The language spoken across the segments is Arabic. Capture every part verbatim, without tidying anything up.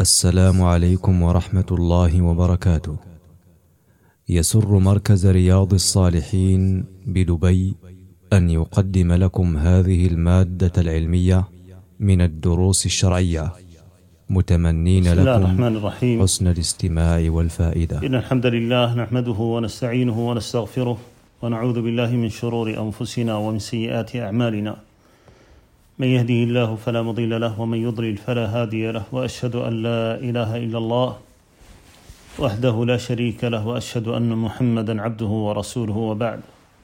السلام عليكم ورحمة الله وبركاته. يسر مركز رياض الصالحين بدبي أن يقدم لكم هذه المادة العلمية من الدروس الشرعية، متمنين لكم حسن الاستماع والفائدة. إن الحمد لله نحمده ونستعينه ونستغفره ونعوذ بالله من شرور أنفسنا ومن سيئات أعمالنا. من يهده الله فلا مضل له ومن يضلل فلا هادي له، وأشهد أن لا إله إلا الله وحده لا شريك له، وأشهد أن محمدا عبده ورسوله، وبعد.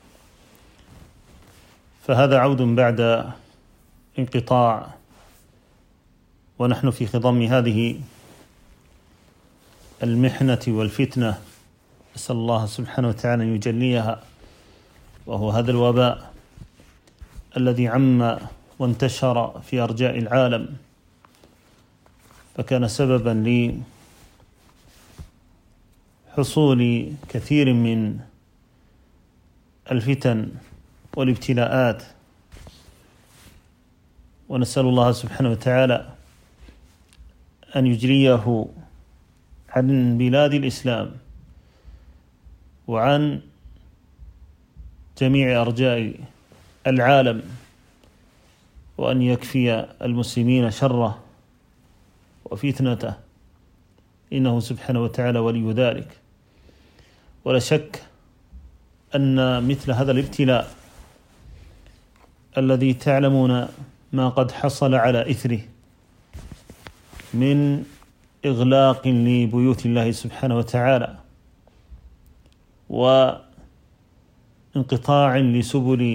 فهذا عود بعد انقطاع، ونحن في خضم هذه المحنة والفتنة، أسأل الله سبحانه وتعالى أن يجليها، وهو هذا الوباء الذي عم وانتشر في أرجاء العالم، فكان سببا لحصول كثير من الفتن والابتلاءات، ونسأل الله سبحانه وتعالى أن يجريه عن بلاد الإسلام وعن جميع أرجاء العالم، وأن يكفي المسلمين شره وفتنته، إنه سبحانه وتعالى ولي ذلك. ولا شك أن مثل هذا الابتلاء الذي تعلمون ما قد حصل على إثره من إغلاق لبيوت الله سبحانه وتعالى، وانقطاع لسبل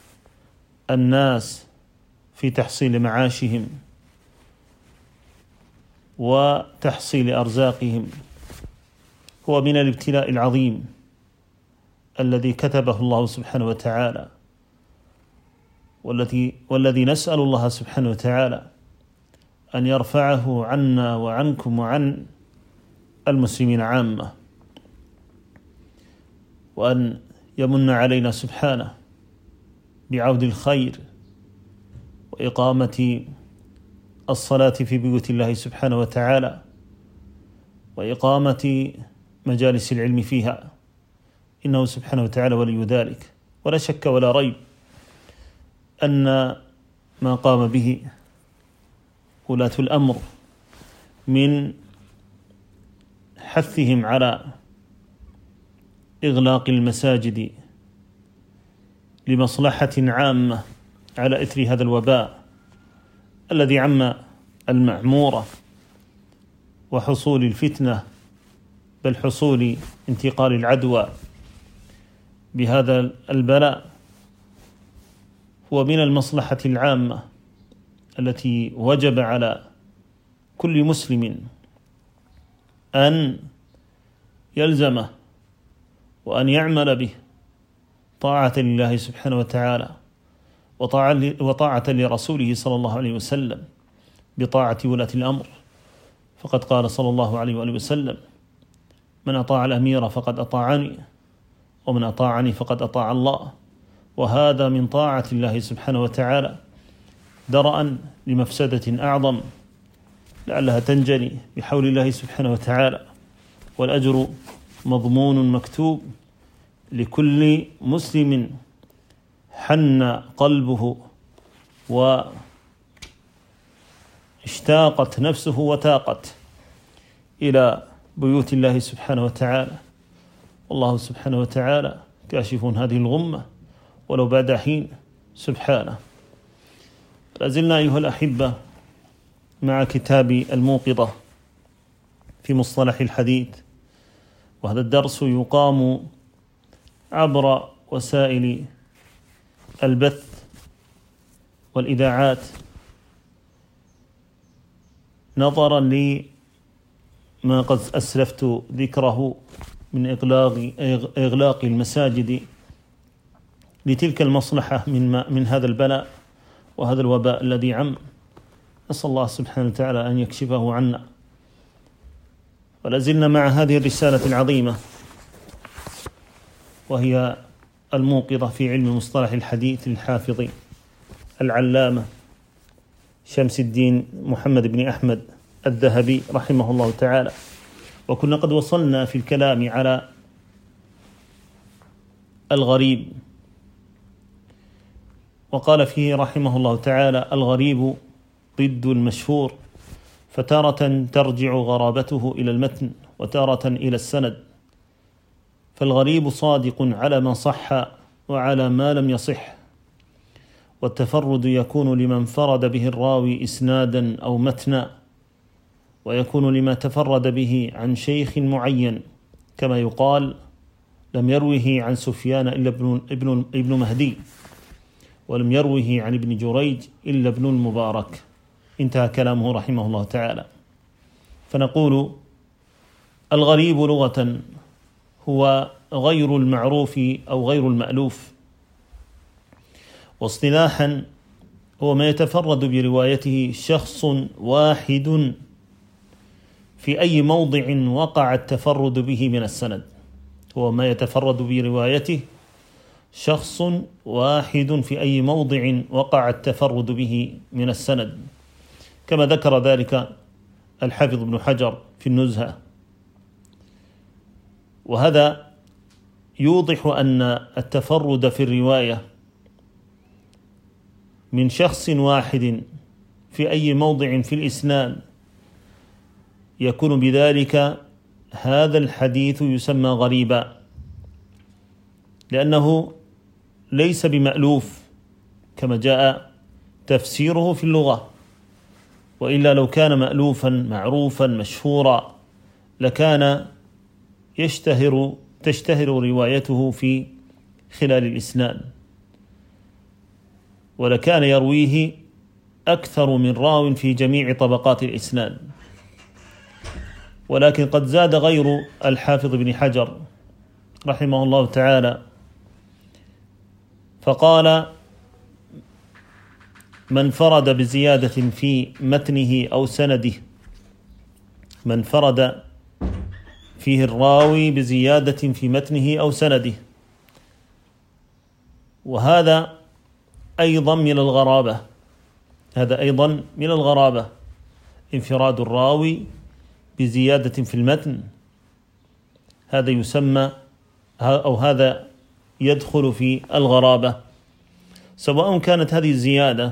الناس في تحصيل معاشهم وتحصيل أرزاقهم، هو من الابتلاء العظيم الذي كتبه الله سبحانه وتعالى، والذي والذي نسأل الله سبحانه وتعالى أن يرفعه عنا وعنكم وعن المسلمين عامة، وأن يمن علينا سبحانه بعود الخير وإقامة الصلاة في بيوت الله سبحانه وتعالى، وإقامة مجالس العلم فيها، إنه سبحانه وتعالى ولي ذلك. ولا شك ولا ريب أن ما قام به ولاة الأمر من حثهم على إغلاق المساجد لمصلحة عامة على إثر هذا الوباء الذي عم المعمورة، وحصول الفتنة، بل حصول انتقال العدوى بهذا البلاء، هو من المصلحة العامة التي وجب على كل مسلم أن يلزمه وأن يعمل به، طاعة لله سبحانه وتعالى وطاعة لرسوله صلى الله عليه وسلم بطاعة ولاة الأمر. فقد قال صلى الله عليه وآله وسلم: من أطاع الأمير فقد أطاعني، ومن أطاعني فقد أطاع الله. وهذا من طاعة الله سبحانه وتعالى درءا لمفسدة أعظم لعلها تنجلي بحول الله سبحانه وتعالى، والأجر مضمون مكتوب لكل مسلم حن قلبه واشتاقت نفسه وتاقت إلى بيوت الله سبحانه وتعالى. والله سبحانه وتعالى كاشف هذه الغمة ولو بعد حين سبحانه. لازلنا أيها الأحبة مع كتاب الموقظة في مصطلح الحديث، وهذا الدرس يقام عبر وسائل البث والإذاعات، نظرا لما قد أسلفت ذكره من إغلاق إغلاق المساجد لتلك المصلحة من من هذا البلاء وهذا الوباء الذي عم. نسأل الله سبحانه وتعالى أن يكشفه عنا. ولازلنا مع هذه الرسالة العظيمة، وهي الموقظة في علم مصطلح الحديث للحافظ العلامة شمس الدين محمد بن أحمد الذهبي رحمه الله تعالى. وكنا قد وصلنا في الكلام على الغريب، وقال فيه رحمه الله تعالى: الغريب ضد المشهور، فتارة ترجع غرابته إلى المتن وتارة إلى السند، فالغريب صادق على ما صح وعلى ما لم يصح، والتفرد يكون لمن فرد به الراوي إسنادا أو متنا، ويكون لما تفرد به عن شيخ معين، كما يقال: لم يروه عن سفيان إلا ابن, ابن, ابن مهدي، ولم يروه عن ابن جريج إلا ابن المبارك. انتهى كلامه رحمه الله تعالى. فنقول: الغريب لغة هو غير المعروف أو غير المألوف، واصطلاحا هو ما يتفرد بروايته شخص واحد في أي موضع وقع التفرد به من السند. هو ما يتفرد بروايته شخص واحد في أي موضع وقع التفرد به من السند، كما ذكر ذلك الحافظ ابن حجر في النزهة. وهذا يوضح أن التفرد في الرواية من شخص واحد في أي موضع في الإسناد يكون بذلك هذا الحديث يسمى غريبا، لأنه ليس بمألوف كما جاء تفسيره في اللغة، وإلا لو كان مألوفا معروفا مشهورا لكان يشتهر تشتهر روايته في خلال الإسناد، ولكان يرويه أكثر من راو في جميع طبقات الإسناد. ولكن قد زاد غير الحافظ ابن حجر رحمه الله تعالى فقال: من فرد بزيادة في متنه أو سنده، من فرد فيه الراوي بزيادة في متنه أو سنده. وهذا أيضا من الغرابة، هذا أيضا من الغرابة، انفراد الراوي بزيادة في المتن، هذا يسمى أو هذا يدخل في الغرابة، سواء كانت هذه الزيادة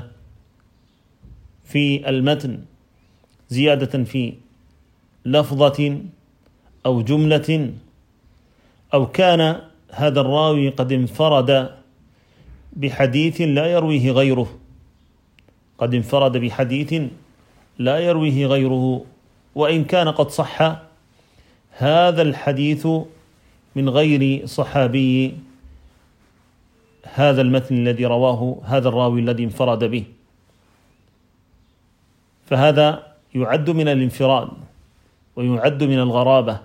في المتن زيادة في لفظة أو جملة، أو كان هذا الراوي قد انفرد بحديث لا يرويه غيره، قد انفرد بحديث لا يرويه غيره، وإن كان قد صح هذا الحديث من غير صحابي هذا المتن الذي رواه هذا الراوي الذي انفرد به، فهذا يعد من الانفراد ويعد من الغرابة.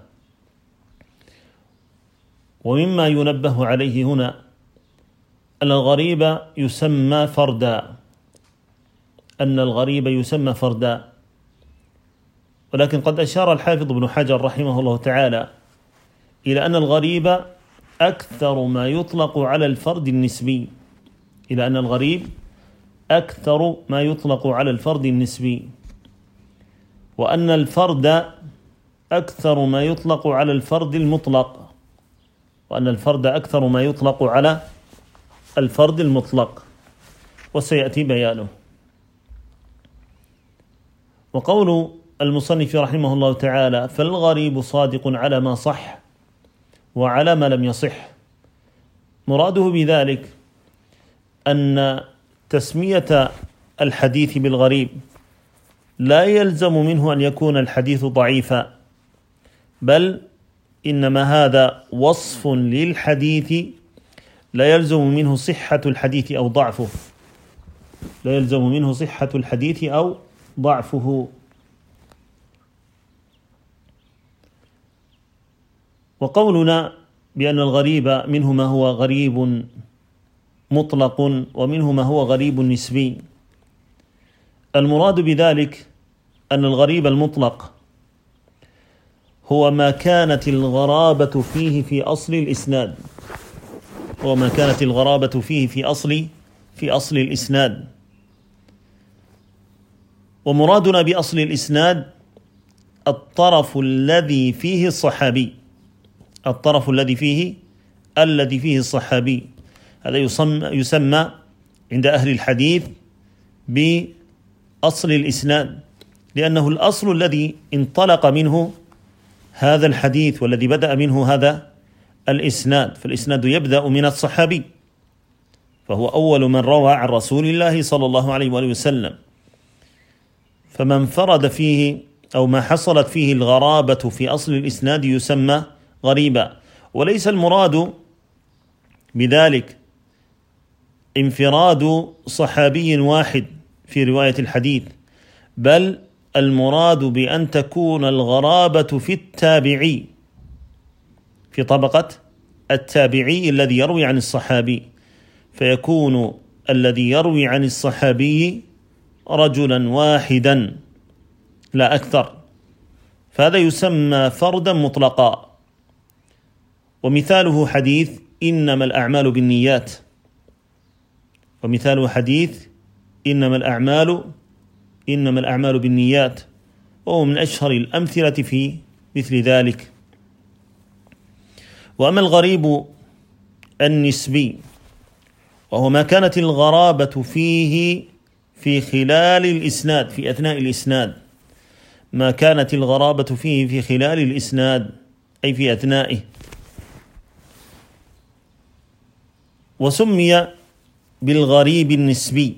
ومما ينبه عليه هنا أن الغريب يسمى فردا، أن الغريب يسمى فردا. ولكن قد أشار الحافظ ابن حجر رحمه الله تعالى إلى أن الغريب أكثر ما يطلق على الفرد النسبي، إلى أن الغريب أكثر ما يطلق على الفرد النسبي، وأن الفرد أكثر ما يطلق على الفرد المطلق، وأن الفرد أكثر ما يطلق على الفرد المطلق، وسيأتي بيانه. وقول المصنف رحمه الله تعالى: فالغريب صادق على ما صح وعلى ما لم يصح، مراده بذلك أن تسمية الحديث بالغريب لا يلزم منه أن يكون الحديث ضعيفا، بل إنما هذا وصف للحديث لا يلزم منه صحة الحديث أو ضعفه، لا يلزم منه صحة الحديث أو ضعفه. وقولنا بأن الغريب منه ما هو غريب مطلق ومنه ما هو غريب نسبي، المراد بذلك أن الغريب المطلق هو ما كانت الغرابة فيه في أصل الإسناد، هو ما كانت الغرابة فيه في أصل في أصل الإسناد. ومرادنا بأصل الإسناد الطرف الذي فيه الصحابي، الطرف الذي فيه الذي فيه الصحابي، هذا يسمى, يسمى عند أهل الحديث بأصل الإسناد، لأنه الأصل الذي انطلق منه هذا الحديث والذي بدأ منه هذا الإسناد، فالإسناد يبدأ من الصحابي، فهو أول من روى عن رسول الله صلى الله عليه وآله وسلم. فما انفرد فيه أو ما حصلت فيه الغرابة في أصل الإسناد يسمى غريبا، وليس المراد بذلك انفراد صحابي واحد في رواية الحديث، بل المراد بأن تكون الغرابة في التابعي، في طبقة التابعي الذي يروي عن الصحابي، فيكون الذي يروي عن الصحابي رجلا واحدا لا أكثر، فهذا يسمى فردا مطلقا. ومثاله حديث إنما الأعمال بالنيات، ومثاله حديث إنما الأعمال إنما الأعمال بالنيات، وهو من أشهر الأمثلة في مثل ذلك. وأما الغريب النسبي، وهو ما كانت الغرابة فيه في خلال الإسناد، في أثناء الإسناد، ما كانت الغرابة فيه في خلال الإسناد أي في أثنائه. وسمي بالغريب النسبي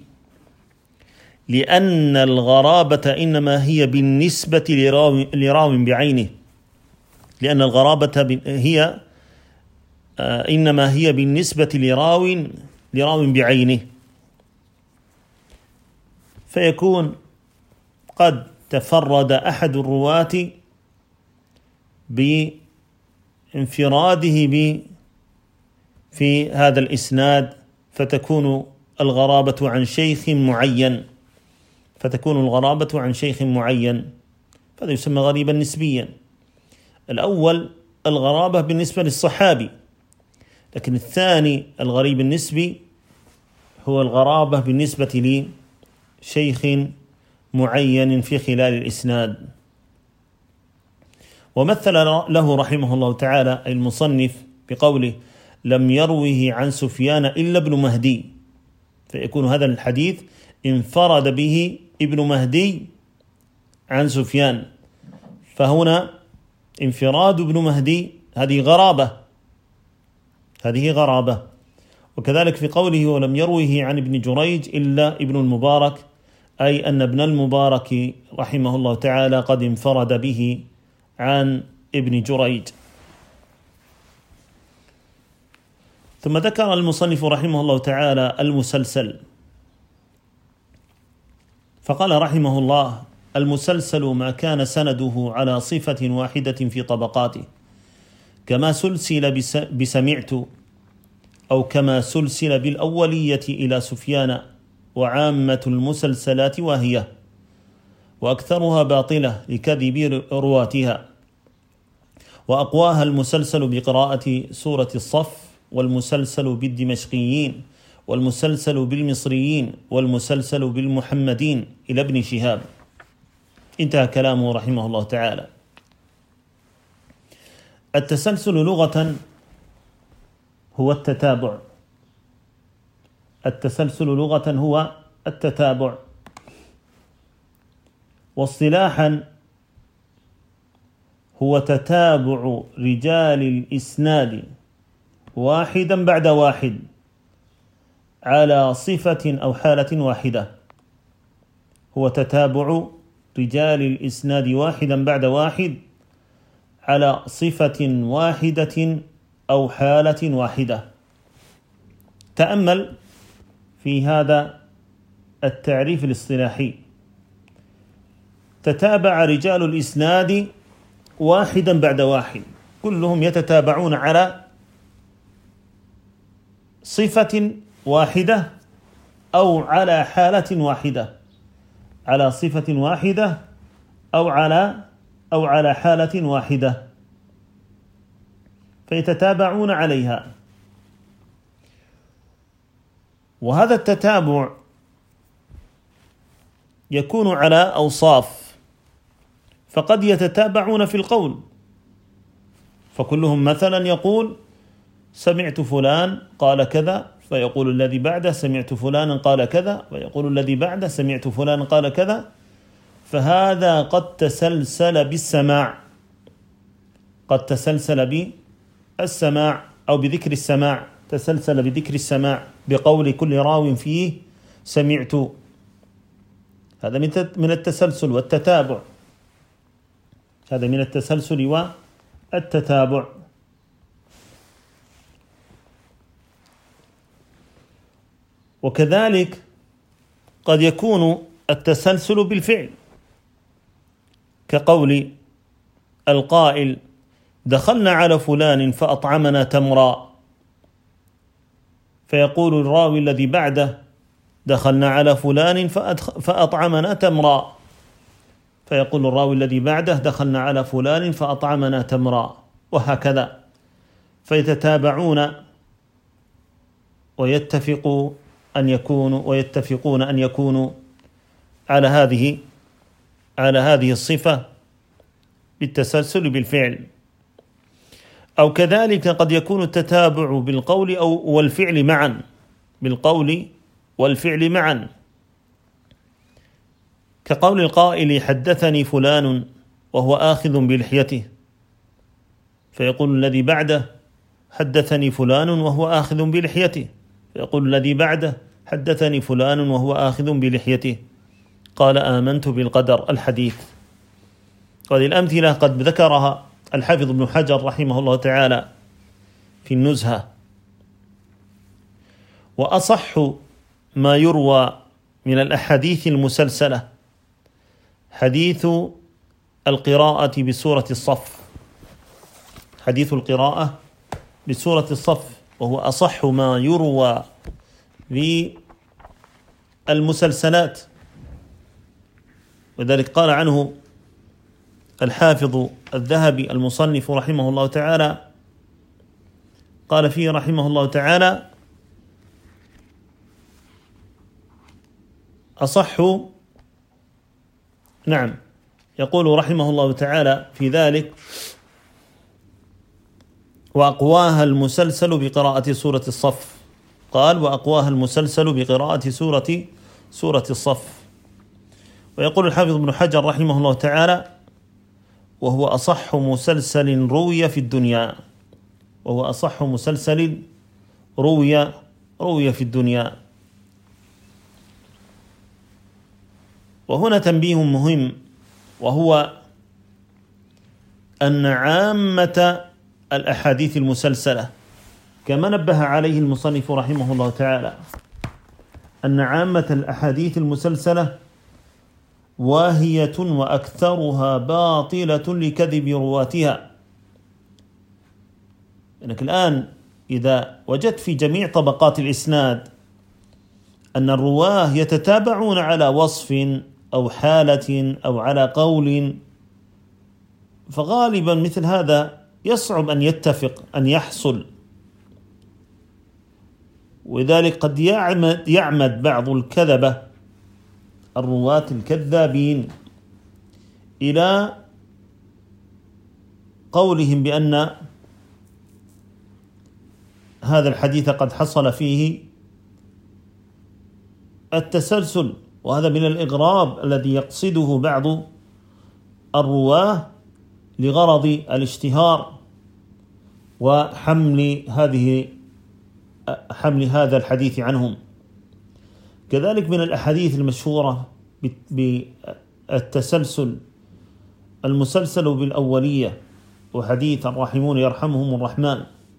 لأن الغرابة إنما هي بالنسبة لراو, لراو بعينه، لأن الغرابة هي إنما هي بالنسبة لراو لراو بعينه، فيكون قد تفرد أحد الرواة بانفراده ب في هذا الإسناد، فتكون الغرابة عن شيخ معين فتكون الغرابة عن شيخ معين فهذا يسمى غريبا نسبيا. الأول الغرابة بالنسبة للصحابي، لكن الثاني الغريب النسبي هو الغرابة بالنسبة لشيخ معين في خلال الإسناد. ومثل له رحمه الله تعالى المصنف بقوله لم يروه عن سفيان إلا ابن مهدي، فيكون هذا الحديث انفرد به ابن مهدي عن سفيان، فهنا انفراد ابن مهدي هذه غرابة هذه غرابة وكذلك في قوله ولم يروه عن ابن جريج إلا ابن المبارك، أي أن ابن المبارك رحمه الله تعالى قد انفرد به عن ابن جريج. ثم ذكر المصنف رحمه الله تعالى المسلسل، فقال رحمه الله المسلسل ما كان سنده على صفة واحدة في طبقاته، كما سلسل بسمعت أو كما سلسل بالأولية إلى سفيان، وعامة المسلسلات واهية وأكثرها باطلة لكذب رواتها، وأقواها المسلسل بقراءة سورة الصف، والمسلسل بالدمشقيين، والمسلسل بالمصريين، والمسلسل بالمحمدين إلى ابن شهاب. انتهى كلامه رحمه الله تعالى. التسلسل لغة هو التتابع التسلسل لغة هو التتابع، واصطلاحا هو تتابع رجال الإسناد واحدا بعد واحد على صفة أو حالة واحدة. هو تتابع رجال الإسناد واحدا بعد واحد على صفة واحدة أو حالة واحدة. تأمل في هذا التعريف الاصطلاحي: تتابع رجال الإسناد واحدا بعد واحد، كلهم يتتابعون على صفة واحدة أو على حالة واحدة، على صفة واحدة أو على أو على حالة واحدة، فيتتابعون عليها. وهذا التتابع يكون على أوصاف، فقد يتتابعون في القول، فكلهم مثلا يقول سمعت فلان قال كذا، فيقول الذي بعده سمعت فلانا قال كذا، ويقول الذي بعده سمعت فلانا قال كذا، فهذا قد تسلسل بالسماع، قد تسلسل بالسماع أو بذكر السماع، تسلسل بذكر السماع بقول كل راو فيه سمعت. هذا من التسلسل والتتابع، هذا من التسلسل والتتابع. وكذلك قد يكون التسلسل بالفعل، كقول القائل دخلنا على فلان فأطعمنا تمرا، فيقول الراوي الذي بعده دخلنا على فلان فأطعمنا تمرا، فيقول الراوي الذي بعده دخلنا على فلان فأطعمنا تمرا، وهكذا، فيتتابعون ويتفقوا أن يكونوا ويتفقون أن يكونوا على هذه على هذه الصفة بالتسلسل بالفعل. أو كذلك قد يكون التتابع بالقول أو والفعل معا، بالقول والفعل معا، كقول القائل حدثني فلان وهو آخذ بلحيته، فيقول الذي بعده حدثني فلان وهو آخذ بلحيته، فيقول الذي بعده حدثني فلان وهو آخذ بلحيته، قال آمنت بالقدر، الحديث. وهذه الأمثلة قد ذكرها الحافظ ابن حجر رحمه الله تعالى في النزهة. وأصح ما يروى من الأحاديث المسلسلة حديث القراءة بسورة الصف، حديث القراءة بسورة الصف، وهو أصح ما يروى بالمسلسلات. وذلك قال عنه الحافظ الذهبي المصنف رحمه الله تعالى، قال فيه رحمه الله تعالى أصح، نعم، يقول رحمه الله تعالى في ذلك وأقواها المسلسل بقراءة سورة الصف، قال وأقواها المسلسل بقراءة سورة سورة الصف. ويقول الحافظ ابن حجر رحمه الله تعالى وهو أصح مسلسل روي في الدنيا، وهو أصح مسلسل روي روي في الدنيا. وهنا تنبيه مهم، وهو أن عامة الأحاديث المسلسلة كما نبه عليه المصنف رحمه الله تعالى، أن عامة الأحاديث المسلسلة واهية وأكثرها باطلة لكذب رواتها. إنك الآن إذا وجدت في جميع طبقات الإسناد أن الرواه يتتابعون على وصف أو حالة أو على قول، فغالبا مثل هذا يصعب أن يتفق أن يحصل. ولذلك قد يعمد, يعمد بعض الكذبة الرواة الكذابين إلى قولهم بأن هذا الحديث قد حصل فيه التسلسل، وهذا من الإغراب الذي يقصده بعض الرواه لغرض الاشتهار وحمل هذه حمل هذا الحديث عنهم. كذلك من الأحاديث المشهورة بالتسلسل المسلسل بالأولية، وحديث الراحمون يرحمهم الرحمن،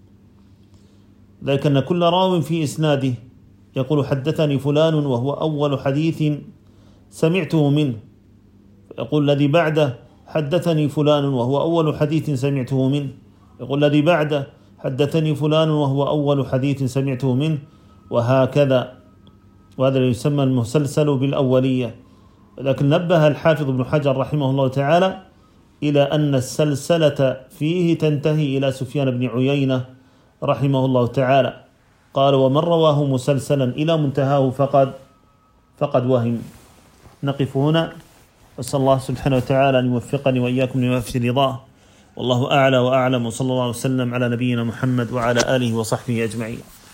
لكن كل راو في إسناده يقول حدثني فلان وهو أول حديث سمعته منه، يقول الذي بعده حدثني فلان وهو أول حديث سمعته منه، يقول الذي بعده حدثني فلان وهو أول حديث سمعته منه، وهكذا. وهذا يسمى المسلسل بالأولية. لكن نبه الحافظ ابن حجر رحمه الله تعالى إلى أن السلسلة فيه تنتهي إلى سفيان بن عيينة رحمه الله تعالى، قال ومن رواه مسلسلا إلى منتهاه فقد فقد وهم. نقف هنا أسأل الله سبحانه وتعالى أن يوفقني وإياكم لما في رضاه، والله أعلى وأعلم، وصلى الله وسلم على نبينا محمد وعلى آله وصحبه أجمعين.